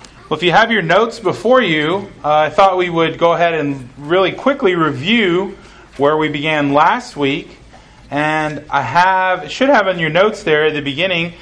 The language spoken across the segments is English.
Well, if you have your notes before you, I thought we would go ahead and really quickly review where we began last week. And I should have in your notes there at the beginning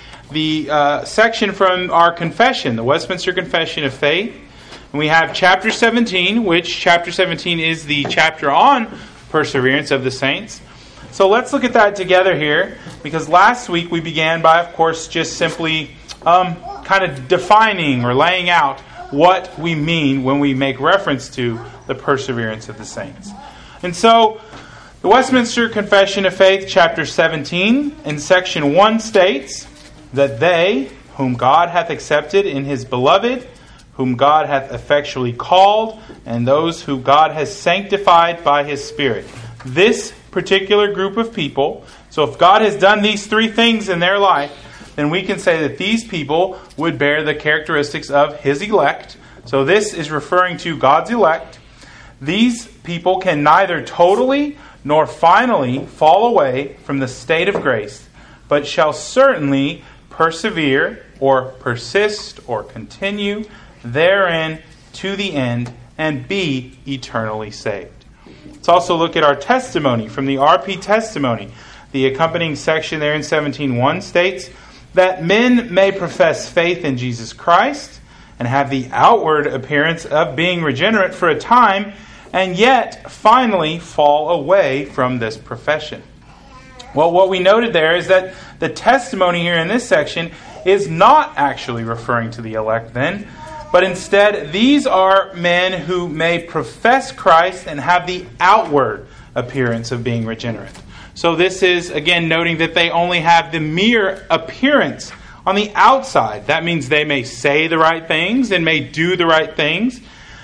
the section from our confession, the Westminster Confession of Faith. And we have chapter 17, which chapter 17 is the chapter on perseverance of the saints. So let's look at that together here, because last week we began by, of course, just simply kind of defining or laying out what we mean when we make reference to the perseverance of the saints. And so, the Westminster Confession of Faith, chapter 17, in section 1 states that they, whom God hath accepted in His beloved, whom God hath effectually called, and those whom God has sanctified by His Spirit. This particular group of people, so if God has done these three things in their life, then we can say that these people would bear the characteristics of His elect. So this is referring to God's elect. These people can neither totally nor finally fall away from the state of grace, but shall certainly persevere or persist or continue therein to the end and be eternally saved. Let's also look at our testimony from the RP testimony. The accompanying section there in 17:1 states that men may profess faith in Jesus Christ and have the outward appearance of being regenerate for a time, and yet finally fall away from this profession. Well, what we noted there is that the testimony here in this section is not actually referring to the elect then, but instead these are men who may profess Christ and have the outward appearance of being regenerate. So this is, again, noting that they only have the mere appearance on the outside. That means they may say the right things and may do the right things.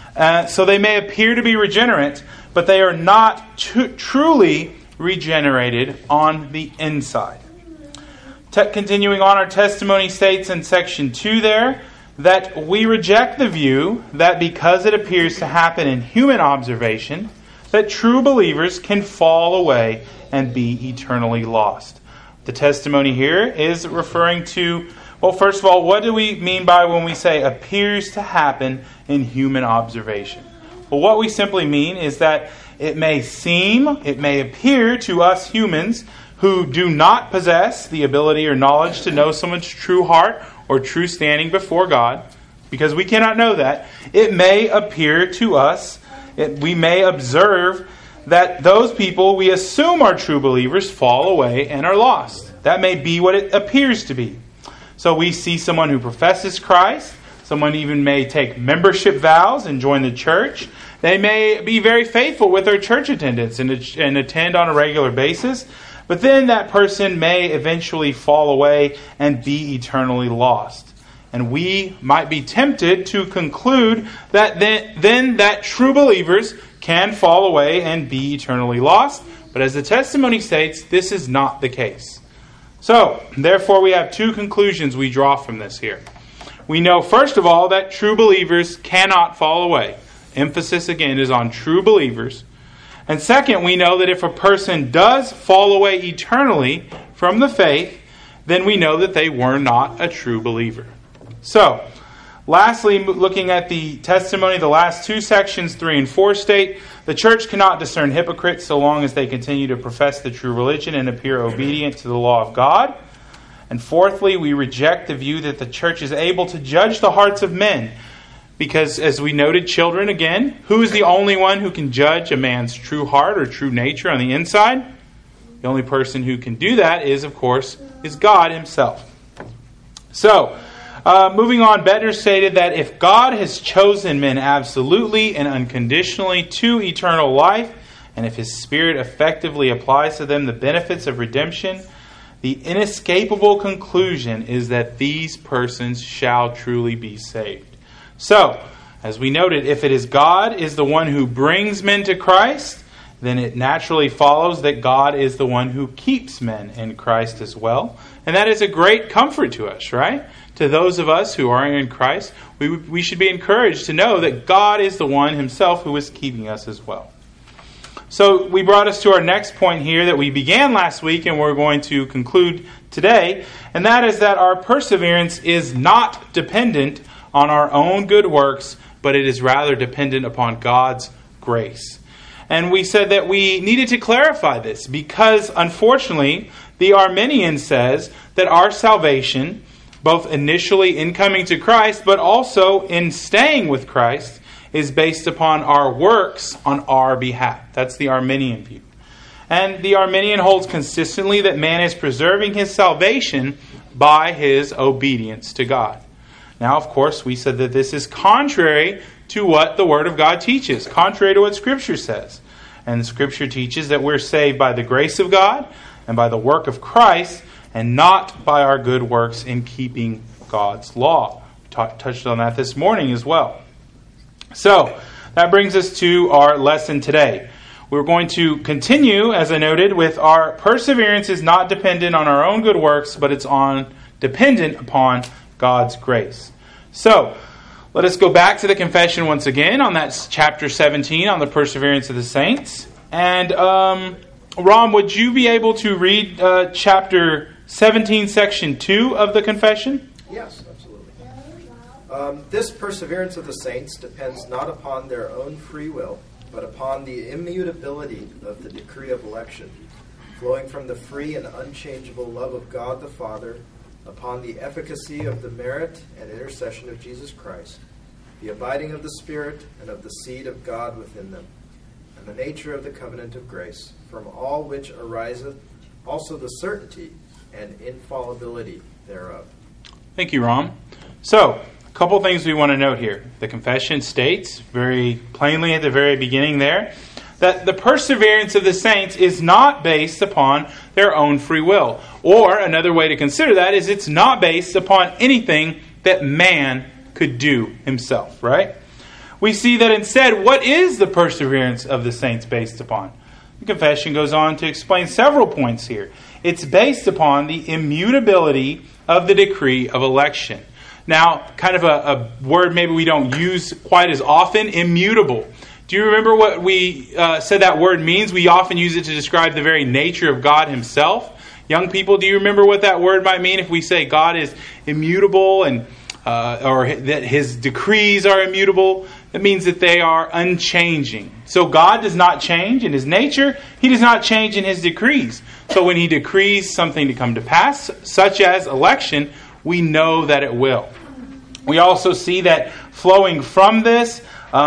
So they may appear to be regenerate, but they are not truly regenerated on the inside. Continuing on, our testimony states in section 2 there that we reject the view that because it appears to happen in human observation, that true believers can fall away and be eternally lost. The testimony here is referring to, well, first of all, what do we mean by when we say appears to happen in human observation? Well, what we simply mean is that it may appear to us humans who do not possess the ability or knowledge to know someone's true heart or true standing before God, because we cannot know that. It may appear to us, we may observe that those people we assume are true believers fall away and are lost. That may be what it appears to be. So we see someone who professes Christ, someone even may take membership vows and join the church. They may be very faithful with their church attendance and attend on a regular basis. But then that person may eventually fall away and be eternally lost. And we might be tempted to conclude that then that true believers can fall away and be eternally lost. But as the testimony states, this is not the case. So, therefore, we have two conclusions we draw from this here. We know, first of all, that true believers cannot fall away. Emphasis, again, is on true believers. And second, we know that if a person does fall away eternally from the faith, then we know that they were not a true believer. So, lastly, looking at the testimony, the last two sections, 3 and 4, state, the church cannot discern hypocrites so long as they continue to profess the true religion and appear obedient to the law of God. And fourthly, we reject the view that the church is able to judge the hearts of men. Because, as we noted, children, again, who is the only one who can judge a man's true heart or true nature on the inside? The only person who can do that is, of course, God Himself. So, moving on, Bettner stated that if God has chosen men absolutely and unconditionally to eternal life, and if His Spirit effectively applies to them the benefits of redemption, the inescapable conclusion is that these persons shall truly be saved. So, as we noted, if it is God is the one who brings men to Christ, then it naturally follows that God is the one who keeps men in Christ as well. And that is a great comfort to us, right? To those of us who are in Christ, we should be encouraged to know that God is the one Himself who is keeping us as well. So we brought us to our next point here that we began last week, and we're going to conclude today, and that is that our perseverance is not dependent on our own good works, but it is rather dependent upon God's grace. And we said that we needed to clarify this because, unfortunately, the Arminian says that our salvation, both initially in coming to Christ, but also in staying with Christ, is based upon our works on our behalf. That's the Arminian view. And the Arminian holds consistently that man is preserving his salvation by his obedience to God. Now, of course, we said that this is contrary to what the Word of God teaches, contrary to what Scripture says. And Scripture teaches that we're saved by the grace of God and by the work of Christ, and not by our good works in keeping God's law. We touched on that this morning as well. So, that brings us to our lesson today. We're going to continue, as I noted, with our perseverance is not dependent on our own good works, but it's dependent upon God's grace. So, let us go back to the confession once again on that chapter 17 on the perseverance of the saints. And Ron, would you be able to read chapter 17, section 2 of the confession? Yes, absolutely. This perseverance of the saints depends not upon their own free will, but upon the immutability of the decree of election, flowing from the free and unchangeable love of God the Father, upon the efficacy of the merit and intercession of Jesus Christ, the abiding of the Spirit and of the seed of God within them, and the nature of the covenant of grace, from all which ariseth also the certainty and infallibility thereof. Thank you, Ron. So, a couple things we want to note here. The confession states very plainly at the very beginning there that the perseverance of the saints is not based upon their own free will. Or, another way to consider that is it's not based upon anything that man could do himself, right? We see that instead, what is the perseverance of the saints based upon? The confession goes on to explain several points here. It's based upon the immutability of the decree of election. Now, kind of a word maybe we don't use quite as often, immutable. Do you remember what we said that word means? We often use it to describe the very nature of God himself. Young people, do you remember what that word might mean if we say God is immutable and or that his decrees are immutable? It means that they are unchanging. So God does not change in his nature. He does not change in his decrees. So when he decrees something to come to pass, such as election, we know that it will. We also see that flowing from this,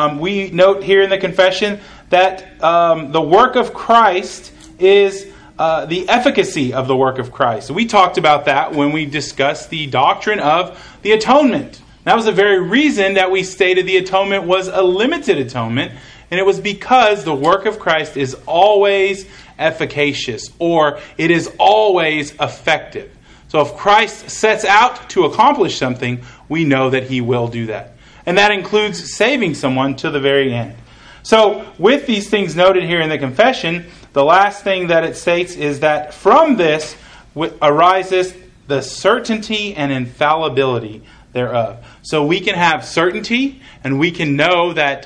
we note here in the confession that the work of Christ is the efficacy of the work of Christ. We talked about that when we discussed the doctrine of the atonement. That was the very reason that we stated the atonement was a limited atonement, and it was because the work of Christ is always efficacious, or it is always effective. So if Christ sets out to accomplish something, we know that he will do that. And that includes saving someone to the very end. So with these things noted here in the confession, the last thing that it states is that from this arises the certainty and infallibility thereof. So we can have certainty and we can know that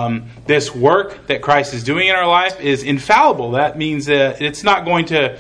this work that Christ is doing in our life is infallible. That means that it's not going to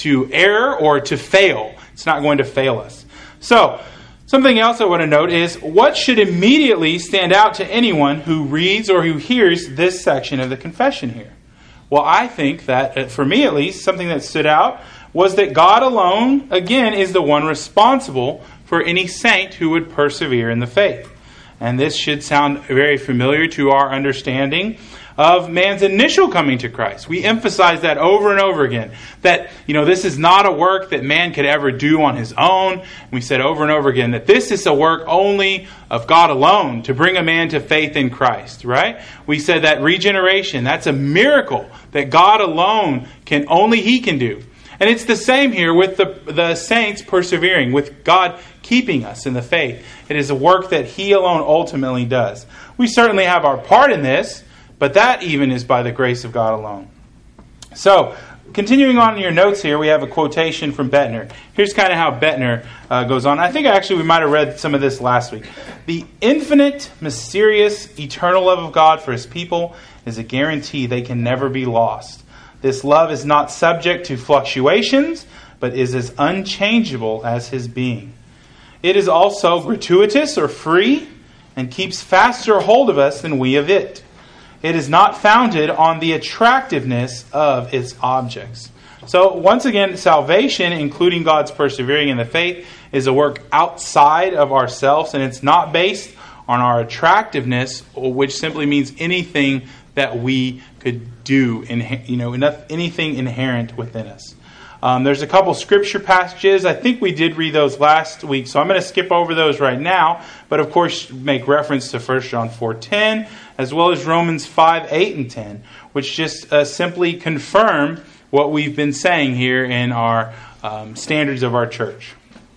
err or to fail. It's not going to fail us. So, something else I want to note is what should immediately stand out to anyone who reads or who hears this section of the confession here? Well, I think that, for me at least, something that stood out was that God alone, again, is the one responsible for any saint who would persevere in the faith. And this should sound very familiar to our understanding of man's initial coming to Christ. We emphasize that over and over again. That, this is not a work that man could ever do on his own. And we said over and over again that this is a work only of God alone to bring a man to faith in Christ, right? We said that regeneration, that's a miracle that God alone only he can do. And it's the same here with the saints persevering, with God keeping us in the faith. It is a work that he alone ultimately does. We certainly have our part in this, but that even is by the grace of God alone. So, continuing on in your notes here, we have a quotation from Bettner. Here's kind of how Bettner goes on. I think actually we might have read some of this last week. The infinite, mysterious, eternal love of God for his people is a guarantee they can never be lost. This love is not subject to fluctuations, but is as unchangeable as His being. It is also gratuitous or free, and keeps faster hold of us than we of it. It is not founded on the attractiveness of its objects. So once again, salvation, including God's persevering in the faith, is a work outside of ourselves, and it's not based on our attractiveness, which simply means anything that we could do, anything inherent within us. There's a couple scripture passages. I think we did read those last week, so I'm going to skip over those right now. But of course, make reference to 1 John 4:10, as well as Romans 5:8 and 10, which just simply confirm what we've been saying here in our standards of our church.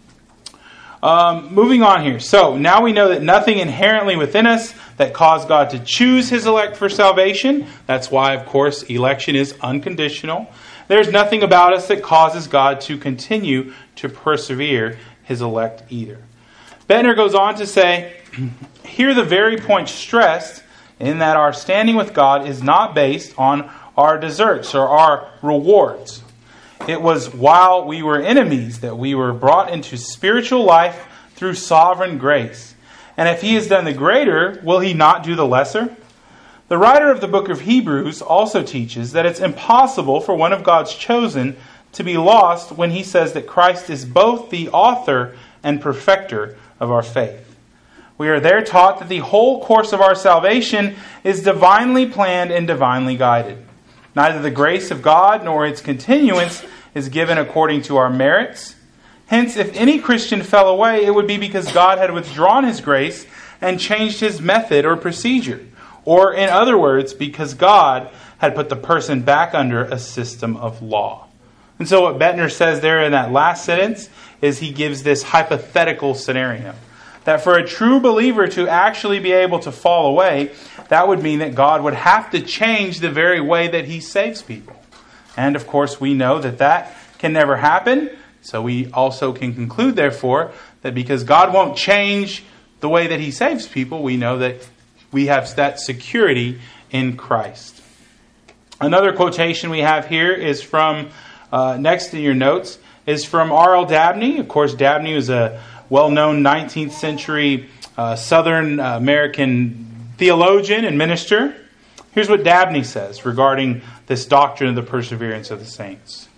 Moving on here. So now we know that nothing inherently within us that caused God to choose His elect for salvation. That's why, of course, election is unconditional. There's nothing about us that causes God to continue to persevere His elect either. Bettner goes on to say, here the very point stressed in that our standing with God is not based on our deserts or our rewards. It was while we were enemies that we were brought into spiritual life through sovereign grace. And if He has done the greater, will He not do the lesser? The writer of the book of Hebrews also teaches that it's impossible for one of God's chosen to be lost when he says that Christ is both the author and perfecter of our faith. We are there taught that the whole course of our salvation is divinely planned and divinely guided. Neither the grace of God nor its continuance is given according to our merits. Hence, if any Christian fell away, it would be because God had withdrawn His grace and changed His method or procedure. Or, in other words, because God had put the person back under a system of law. And so what Bettner says there in that last sentence is he gives this hypothetical scenario. That for a true believer to actually be able to fall away, that would mean that God would have to change the very way that He saves people. And, of course, we know that that can never happen. So we also can conclude, therefore, that because God won't change the way that He saves people, we know that we have that security in Christ. Another quotation we have here is from, next in your notes, is from R.L. Dabney. Of course, Dabney was a well-known 19th century Southern American theologian and minister. Here's what Dabney says regarding this doctrine of the perseverance of the saints.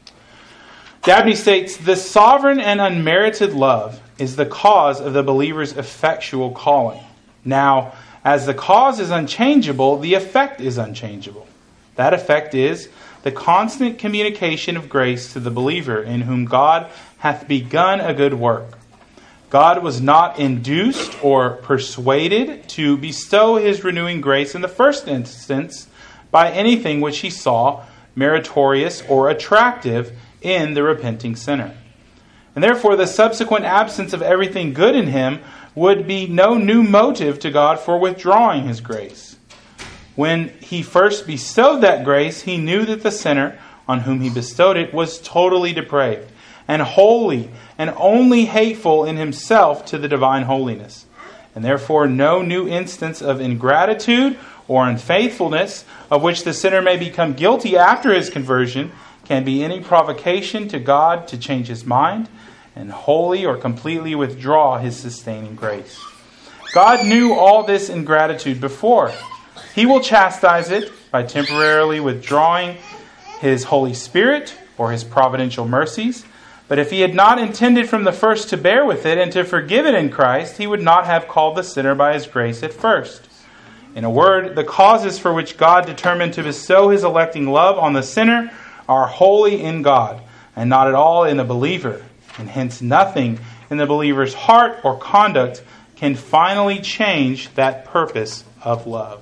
Dabney states, "The sovereign and unmerited love is the cause of the believer's effectual calling. Now, as the cause is unchangeable, the effect is unchangeable. That effect is the constant communication of grace to the believer in whom God hath begun a good work. God was not induced or persuaded to bestow His renewing grace in the first instance by anything which He saw meritorious or attractive in the repenting sinner. And therefore the subsequent absence of everything good in him would be no new motive to God for withdrawing His grace. When He first bestowed that grace, He knew that the sinner on whom He bestowed it was totally depraved and wholly and only hateful in himself to the divine holiness. And therefore no new instance of ingratitude or unfaithfulness of which the sinner may become guilty after his conversion can be any provocation to God to change His mind and wholly or completely withdraw His sustaining grace. God knew all this ingratitude before. He will chastise it by temporarily withdrawing His Holy Spirit or His providential mercies. But if He had not intended from the first to bear with it and to forgive it in Christ, He would not have called the sinner by His grace at first. In a word, the causes for which God determined to bestow His electing love on the sinner are wholly in God, and not at all in the believer. And hence nothing in the believer's heart or conduct can finally change that purpose of love.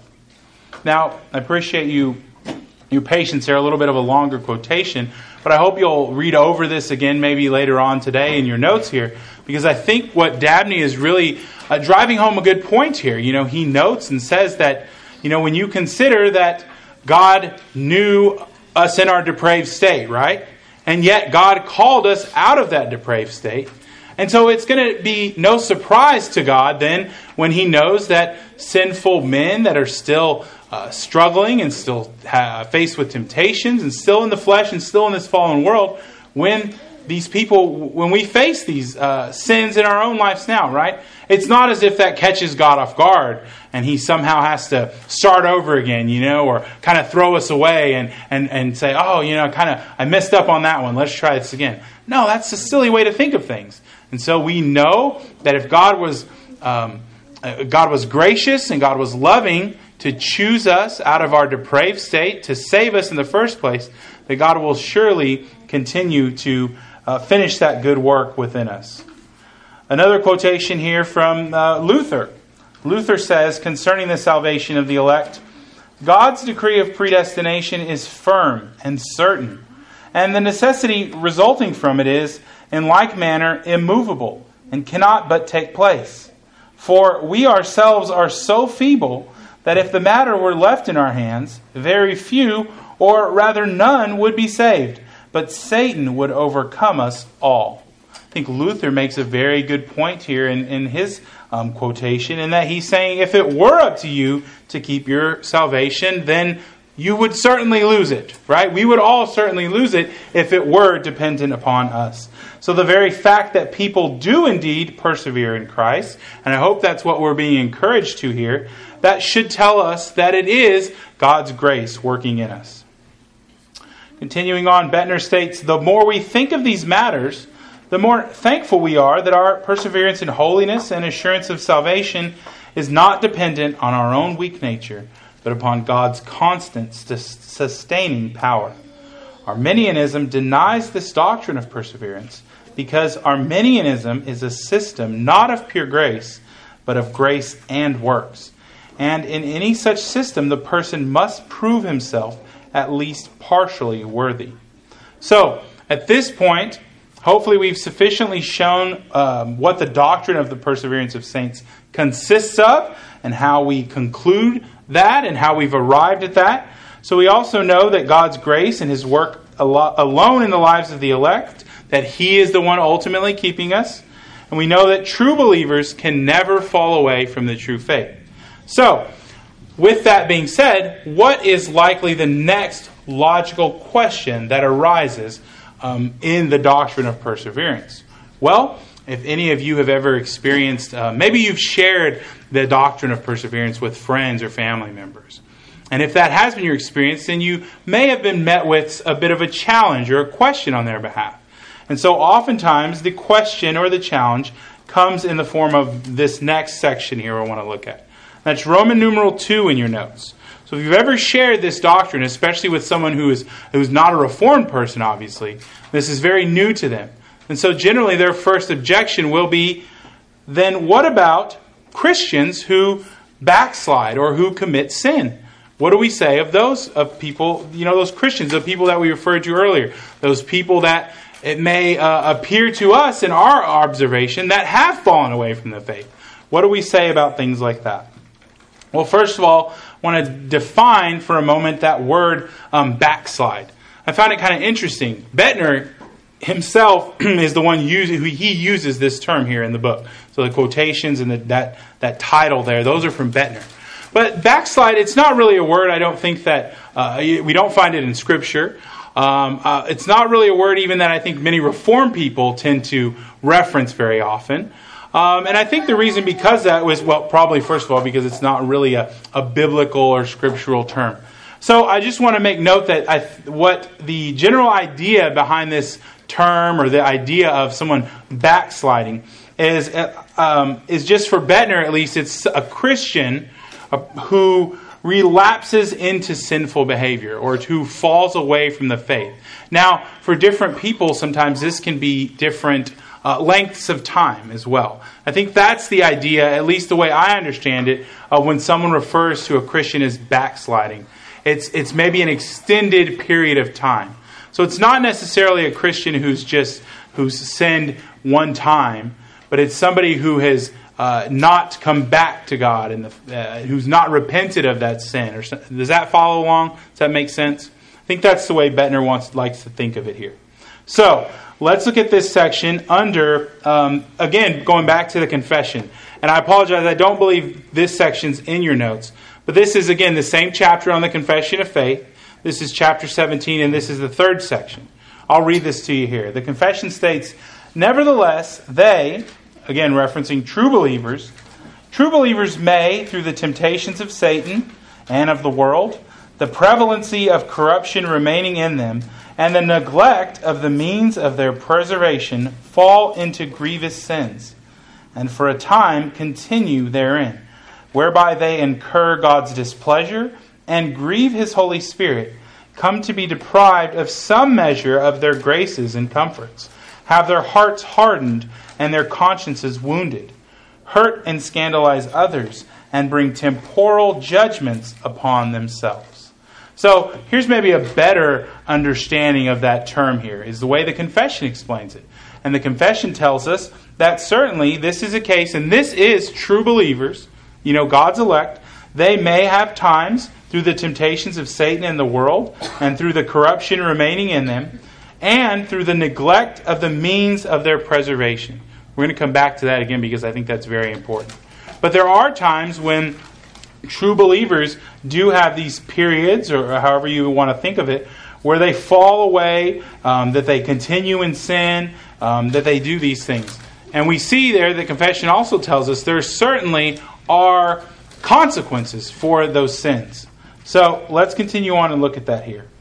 Now, I appreciate your patience there, a little bit of a longer quotation, but I hope you'll read over this again maybe later on today in your notes here, because I think what Dabney is really driving home a good point here. He notes and says that, when you consider that God knew us in our depraved state, right? And yet God called us out of that depraved state. And so it's going to be no surprise to God then when He knows that sinful men that are still struggling and still faced with temptations and still in the flesh and still in this fallen world, when these people, when we face these sins in our own lives now, right? It's not as if that catches God off guard and He somehow has to start over again, or kind of throw us away and say, oh, I messed up on that one. Let's try this again. No, that's a silly way to think of things. And so we know that if God was gracious and God was loving to choose us out of our depraved state to save us in the first place, that God will surely continue to finish that good work within us. Another quotation here from Luther. Luther says concerning the salvation of the elect, God's decree of predestination is firm and certain, and the necessity resulting from it is, in like manner, immovable, and cannot but take place. For we ourselves are so feeble that if the matter were left in our hands, very few, or rather none, would be saved, but Satan would overcome us all. I think Luther makes a very good point here in his quotation, in that he's saying if it were up to you to keep your salvation, then you would certainly lose it, right? We would all certainly lose it if it were dependent upon us. So the very fact that people do indeed persevere in Christ, and I hope that's what we're being encouraged to here, that should tell us that it is God's grace working in us. Continuing on, Bettner states, the more we think of these matters, the more thankful we are that our perseverance in holiness and assurance of salvation is not dependent on our own weak nature, but upon God's constant sustaining power. Arminianism denies this doctrine of perseverance because Arminianism is a system not of pure grace, but of grace and works. And in any such system, the person must prove himself at least partially worthy. So, at this point, hopefully we've sufficiently shown what the doctrine of the perseverance of saints consists of and how we conclude that and how we've arrived at that. So we also know that God's grace and His work alone in the lives of the elect, that He is the one ultimately keeping us. And we know that true believers can never fall away from the true faith. So, with that being said, what is likely the next logical question that arises in the doctrine of perseverance? Well, if any of you have ever experienced, maybe you've shared the doctrine of perseverance with friends or family members. And if that has been your experience, then you may have been met with a bit of a challenge or a question on their behalf. And so oftentimes the question or the challenge comes in the form of this next section here I want to look at. That's Roman numeral 2 in your notes. So if you've ever shared this doctrine, especially with someone who's not a Reformed person, obviously, this is very new to them. And so generally their first objection will be, then what about Christians who backslide or who commit sin? What do we say of those people, those Christians, the people that we referred to earlier, those people that it may appear to us in our observation that have fallen away from the faith? What do we say about things like that? Well, first of all, I want to define for a moment that word backslide. I found it kind of interesting. Bettner himself is the one who uses this term here in the book. So the quotations and that title there, those are from Bettner. But backslide, it's not really a word. I don't think that we don't find it in Scripture. It's not really a word even that I think many Reformed people tend to reference very often. And I think the reason because that was, probably first of all, because it's not really a biblical or scriptural term. So I just want to make note that what the general idea behind this term or the idea of someone backsliding is just for Bettner at least, it's a Christian who relapses into sinful behavior or who falls away from the faith. Now, for different people, sometimes this can be different lengths of time as well. I think that's the idea, at least the way I understand it, when someone refers to a Christian as backsliding. It's maybe an extended period of time. So it's not necessarily a Christian who's sinned one time, but it's somebody who has not come back to God and who's not repented of that sin. Does that follow along? Does that make sense? I think that's the way Bettner likes to think of it here. So let's look at this section under, again, going back to the confession. And I apologize, I don't believe this section's in your notes. But this is, again, the same chapter on the confession of faith. This is chapter 17, and this is the third section. I'll read this to you here. The confession states, "Nevertheless, they," again referencing true believers may, through the temptations of Satan and of the world, the prevalency of corruption remaining in them, and the neglect of the means of their preservation, fall into grievous sins, and for a time continue therein, whereby they incur God's displeasure and grieve His Holy Spirit, come to be deprived of some measure of their graces and comforts, have their hearts hardened and their consciences wounded, hurt and scandalize others, and bring temporal judgments upon themselves." So here's maybe a better understanding of that term here, is the way the confession explains it. And the confession tells us that certainly this is a case, and this is true believers, God's elect. They may have times through the temptations of Satan and the world, and through the corruption remaining in them, and through the neglect of the means of their preservation. We're going to come back to that again because I think that's very important. But there are times when true believers do have these periods, or however you want to think of it, where they fall away, that they continue in sin, that they do these things. And we see there, the confession also tells us there certainly are consequences for those sins. So let's continue on and look at that here.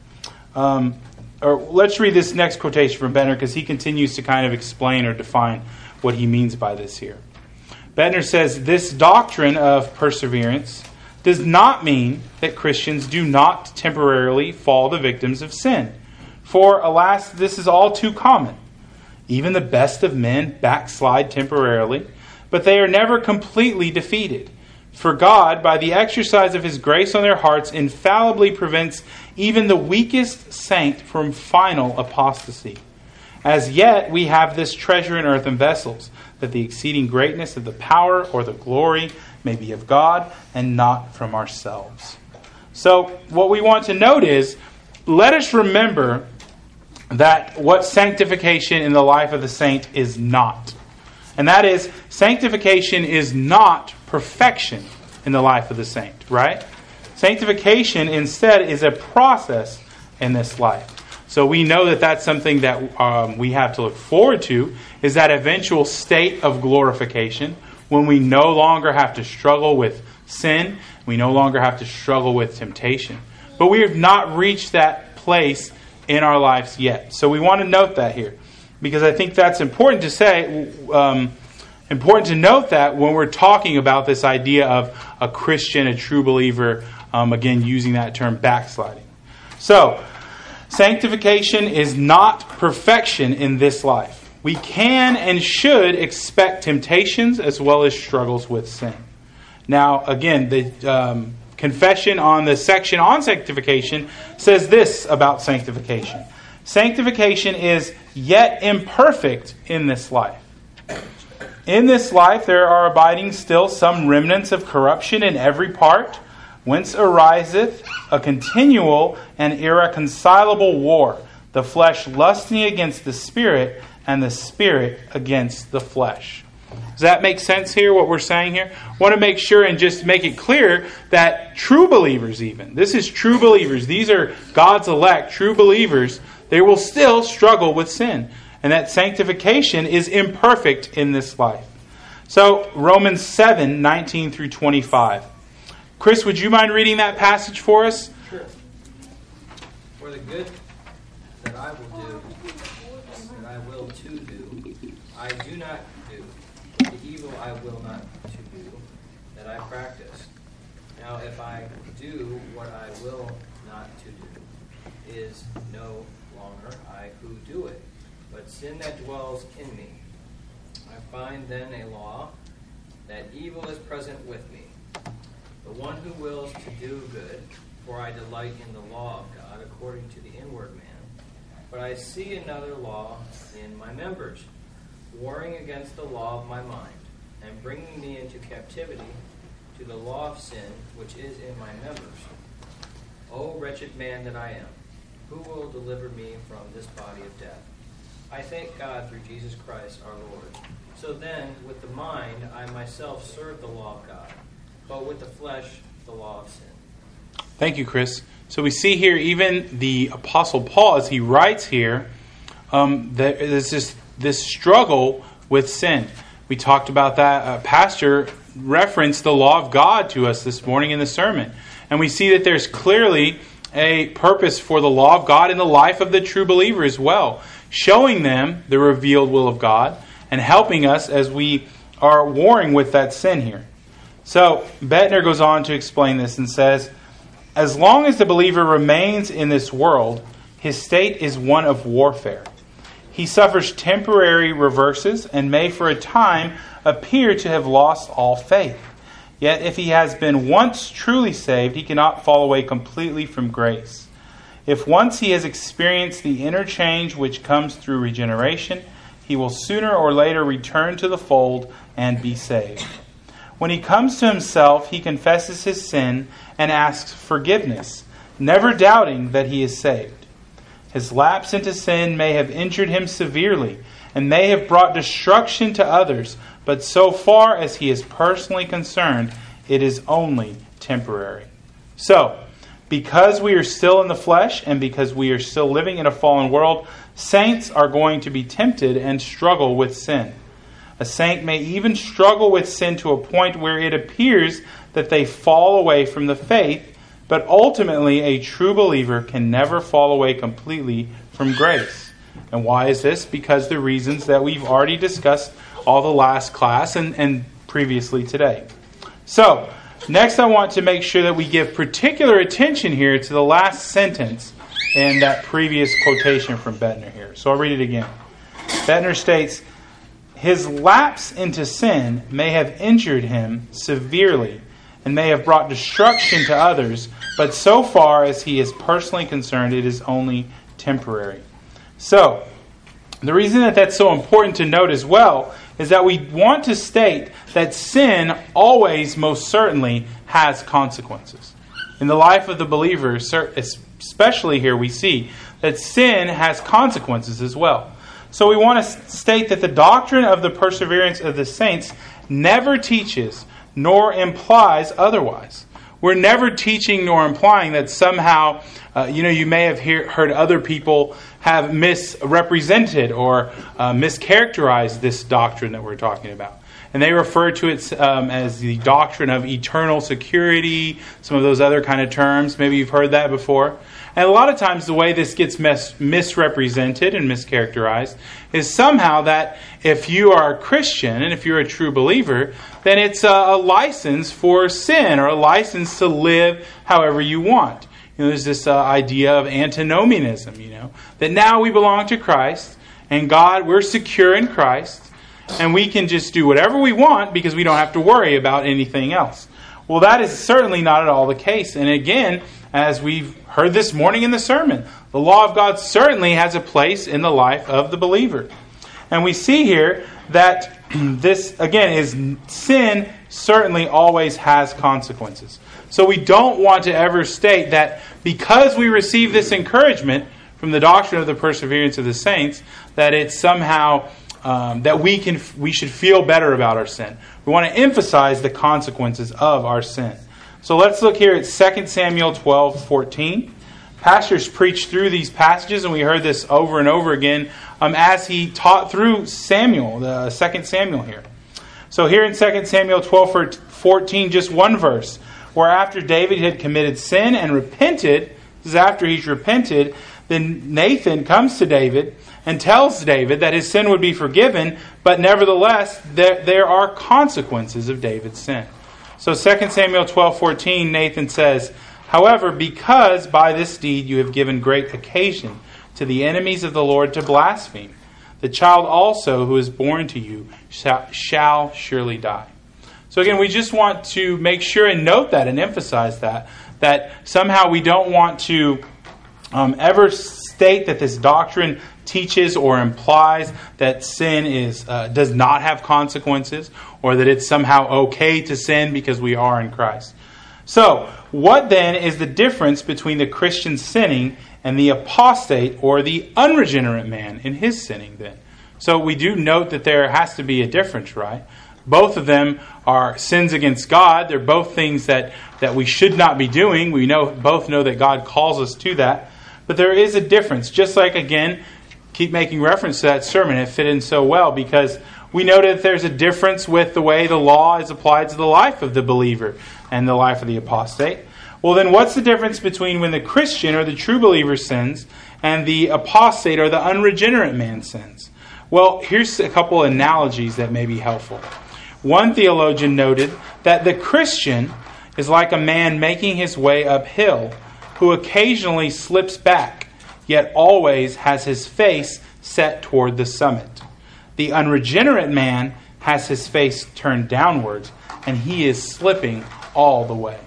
Or let's read this next quotation from Bednar, because he continues to kind of explain or define what he means by this here. Bednar says, "This doctrine of perseverance does not mean that Christians do not temporarily fall the victims of sin. For, alas, this is all too common. Even the best of men backslide temporarily, but they are never completely defeated. For God, by the exercise of His grace on their hearts, infallibly prevents even the weakest saint from final apostasy. As yet we have this treasure in earthen vessels, that the exceeding greatness of the power or the glory may be of God and not from ourselves." So what we want to note is, let us remember that what sanctification in the life of the saint is not. And that is, sanctification is not perfection in the life of the saint, right? Sanctification instead is a process in this life. So we know that that's something that we have to look forward to, is that eventual state of glorification when we no longer have to struggle with sin, we no longer have to struggle with temptation. But we have not reached that place in our lives yet. So we want to note that here, because I think that's important to say, important to note that when we're talking about this idea of a Christian, a true believer, again using that term backsliding. So, sanctification is not perfection in this life. We can and should expect temptations as well as struggles with sin. Now, again, the confession on the section on sanctification says this about sanctification. Sanctification is yet imperfect in this life. In this life there are abiding still some remnants of corruption in every part, whence ariseth a continual and irreconcilable war, the flesh lusting against the Spirit, and the Spirit against the flesh. Does that make sense here, what we're saying here? I want to make sure and just make it clear that true believers even, this is true believers, these are God's elect, true believers, they will still struggle with sin. And that sanctification is imperfect in this life. So, Romans 7, 19 through 25. Chris, would you mind reading that passage for us? Sure. For the good that I will do, that I will to do, I do not do. The evil I will not to do, that I practice. Now if I do what I will not to do, is no longer I who do it, but sin that dwells in me. I find then a law, that evil is present with me. The one who wills to do good, for I delight in the law of God according to the inward man. But I see another law in my members, warring against the law of my mind, and bringing me into captivity to the law of sin which is in my members. O wretched man that I am, who will deliver me from this body of death? I thank God through Jesus Christ our Lord. So then, with the mind, I myself serve the law of God, but with the flesh, the law of sin. Thank you, Chris. So we see here even the Apostle Paul, as he writes here, there's this struggle with sin. We talked about that. Pastor referenced the law of God to us this morning in the sermon. And we see that there's clearly a purpose for the law of God in the life of the true believer as well, showing them the revealed will of God and helping us as we are warring with that sin here. So, Bettner goes on to explain this and says, as long as the believer remains in this world, his state is one of warfare. He suffers temporary reverses and may for a time appear to have lost all faith. Yet if he has been once truly saved, he cannot fall away completely from grace. If once he has experienced the inner change which comes through regeneration, he will sooner or later return to the fold and be saved. When he comes to himself, he confesses his sin and asks forgiveness, never doubting that he is saved. His lapse into sin may have injured him severely and may have brought destruction to others, but so far as he is personally concerned, it is only temporary. So, because we are still in the flesh and because we are still living in a fallen world, saints are going to be tempted and struggle with sin. A saint may even struggle with sin to a point where it appears that they fall away from the faith, but ultimately a true believer can never fall away completely from grace. And why is this? Because the reasons that we've already discussed all the last class and previously today. So, next I want to make sure that we give particular attention here to the last sentence in that previous quotation from Bettner here. So I'll read it again. Bettner states, his lapse into sin may have injured him severely and may have brought destruction to others, but so far as he is personally concerned, it is only temporary. So, the reason that that's so important to note as well is that we want to state that sin always, most certainly, has consequences. In the life of the believer, especially here, we see that sin has consequences as well. So we want to state that the doctrine of the perseverance of the saints never teaches nor implies otherwise. We're never teaching nor implying that somehow, you may have heard other people have misrepresented or mischaracterized this doctrine that we're talking about. And they refer to it as the doctrine of eternal security, some of those other kind of terms. Maybe you've heard that before. And a lot of times the way this gets misrepresented and mischaracterized is somehow that if you are a Christian and if you're a true believer, then it's a license for sin or a license to live however you want. There's this idea of antinomianism, that now we belong to Christ and God, we're secure in Christ and we can just do whatever we want because we don't have to worry about anything else. Well, that is certainly not at all the case. And again, as we've heard this morning in the sermon, the law of God certainly has a place in the life of the believer. And we see here that this, again, is sin certainly always has consequences. So we don't want to ever state that because we receive this encouragement from the doctrine of the perseverance of the saints, that it's somehow that we should feel better about our sin. We want to emphasize the consequences of our sin. So let's look here at 2 Samuel 12:14. Pastors preached through these passages, and we heard this over and over again as he taught through Samuel, the 2 Samuel here. So here in 2 Samuel 12:14, just one verse, where after David had committed sin and repented, this is after he's repented, then Nathan comes to David and tells David that his sin would be forgiven, but nevertheless, there are consequences of David's sin. So 2 Samuel 12:14, Nathan says, however, because by this deed you have given great occasion to the enemies of the Lord to blaspheme, the child also who is born to you shall surely die. So again, we just want to make sure and note that and emphasize that somehow we don't want to ever state that this doctrine teaches or implies that sin does not have consequences, or that it's somehow okay to sin because we are in Christ. So, what then is the difference between the Christian sinning and the apostate or the unregenerate man in his sinning then? So we do note that there has to be a difference, right? Both of them are sins against God. They're both things that we should not be doing. We both know that God calls us to that. But there is a difference. Just like, again, keep making reference to that sermon. It fit in so well because we noted that there's a difference with the way the law is applied to the life of the believer and the life of the apostate. Well, then what's the difference between when the Christian or the true believer sins and the apostate or the unregenerate man sins? Well, here's a couple analogies that may be helpful. One theologian noted that the Christian is like a man making his way uphill who occasionally slips back, yet always has his face set toward the summit. The unregenerate man has his face turned downwards, and he is slipping all the way.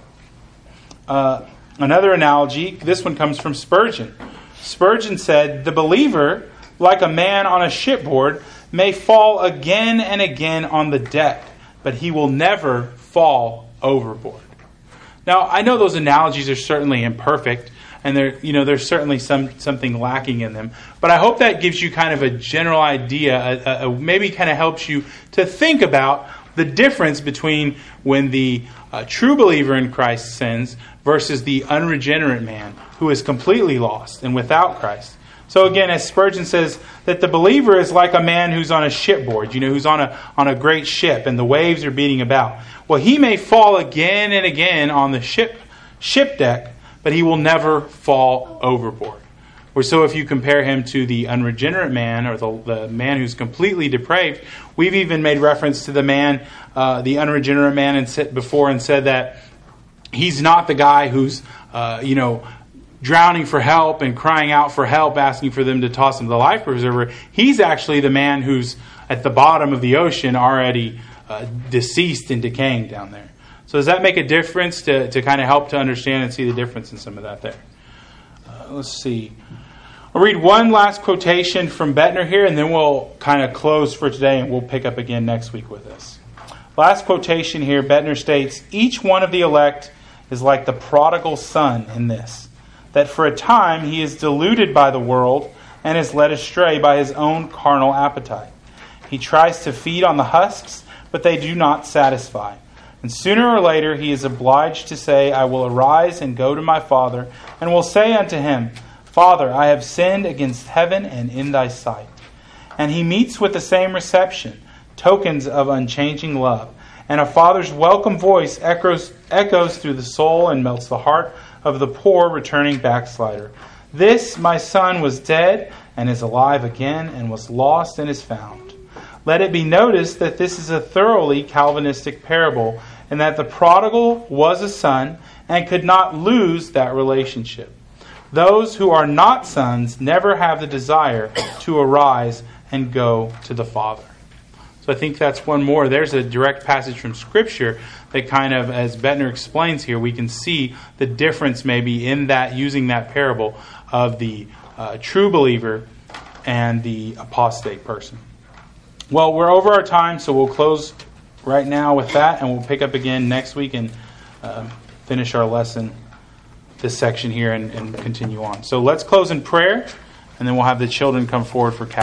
Another analogy, this one comes from Spurgeon. Spurgeon said, "The believer, like a man on a shipboard, may fall again and again on the deck, but he will never fall overboard." Now, I know those analogies are certainly imperfect, and there's certainly something lacking in them. But I hope that gives you kind of a general idea, maybe kind of helps you to think about the difference between when the true believer in Christ sins versus the unregenerate man who is completely lost and without Christ. So again, as Spurgeon says, that the believer is like a man who's on a shipboard, who's on a great ship and the waves are beating about. Well, he may fall again and again on the ship deck, but he will never fall overboard. Or so if you compare him to the unregenerate man or the man who's completely depraved, we've even made reference to the man, the unregenerate man, and said that he's not the guy who's, drowning for help and crying out for help, asking for them to toss him to the life preserver. He's actually the man who's at the bottom of the ocean already deceased and decaying down there. So does that make a difference to kind of help to understand and see the difference in some of that there? Let's see. I'll read one last quotation from Bettner here, and then we'll kind of close for today, and we'll pick up again next week with this. Last quotation here, Bettner states, "Each one of the elect is like the prodigal son in this, that for a time he is deluded by the world and is led astray by his own carnal appetite. He tries to feed on the husks, but they do not satisfy. And sooner or later he is obliged to say, 'I will arise and go to my father, and will say unto him, Father, I have sinned against heaven and in thy sight.' And he meets with the same reception, tokens of unchanging love. And a father's welcome voice echoes through the soul and melts the heart of the poor returning backslider. 'This my son was dead and is alive again, and was lost and is found.' Let it be noticed that this is a thoroughly Calvinistic parable, and that the prodigal was a son and could not lose that relationship. Those who are not sons never have the desire to arise and go to the Father." So I think that's one more. There's a direct passage from Scripture that kind of, as Bettner explains here, we can see the difference maybe in that, using that parable of the true believer and the apostate person. Well, we're over our time, so we'll close right now with that, and we'll pick up again next week and finish our lesson, this section here, and continue on. So let's close in prayer, and then we'll have the children come forward for